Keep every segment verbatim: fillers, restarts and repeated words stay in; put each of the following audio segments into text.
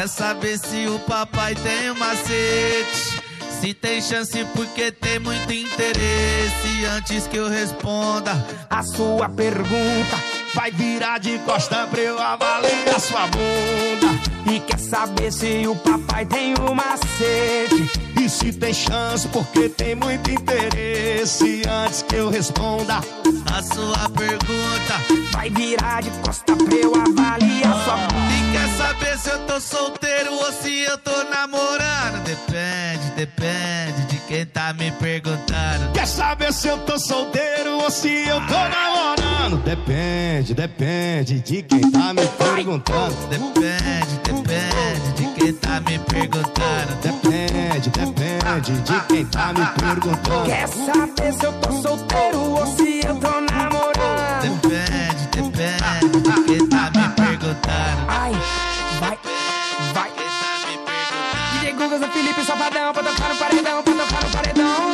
Quer saber se o papai tem um macete? Se tem chance porque tem muito interesse. Antes que eu responda a sua pergunta, vai virar de costa pra eu avaliar sua bunda. E quer saber se o papai tem um macete? E se tem chance porque tem muito interesse. Antes que eu responda a sua pergunta, vai virar de costa pra eu avaliar sua bunda. E quer saber se eu tô solteiro ou se eu tô namorando? Depende, depende de quem tá me perguntando. Quer saber se eu tô solteiro ou se eu tô namorando? Depende, depende de quem tá me perguntando. Depende, depende de quem tá me perguntando. Depende, depende de quem tá me perguntando. Quer saber se eu tô solteiro ou se eu tô namorando? Depende, depende de quem tá me perguntando. Ai, vai, vai. D J Guga, Zé Felipe, Safadão, pra tocar no paredão, pra tocar no paredão.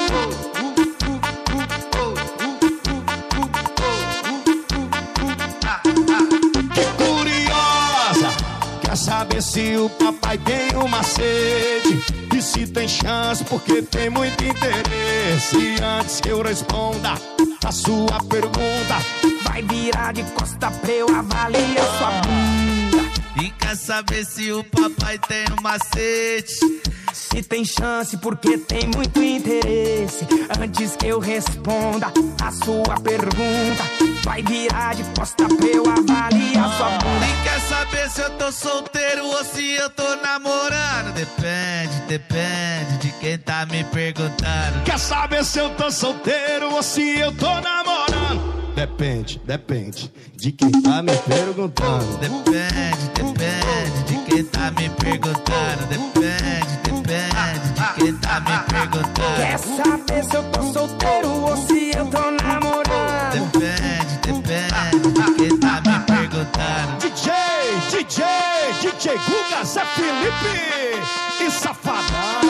Que curiosa, quer saber se o papai tem um macete? E se tem chance porque tem muito interesse. Antes que eu responda a sua pergunta, vai virar de costa pra eu avaliar sua bunda. E quer saber se o papai tem um macete? Se tem chance porque tem muito interesse. Antes que eu responda a sua pergunta, vai virar de costa pra eu avaliar sua bunda. E quer saber se eu tô solteiro ou se eu tô namorando? Depende, depende de quem tá me perguntando. Quer saber se eu tô solteiro ou se eu tô namorando? Depende, depende de quem tá me perguntando. Depende, depende de quem tá me perguntando. Depende, depende de quem tá me perguntando. Quer saber se eu tô solteiro ou se eu tô namorando? Depende, depende de quem tá me perguntando. D J, D J, D J Guga, Zé Felipe e Safadão.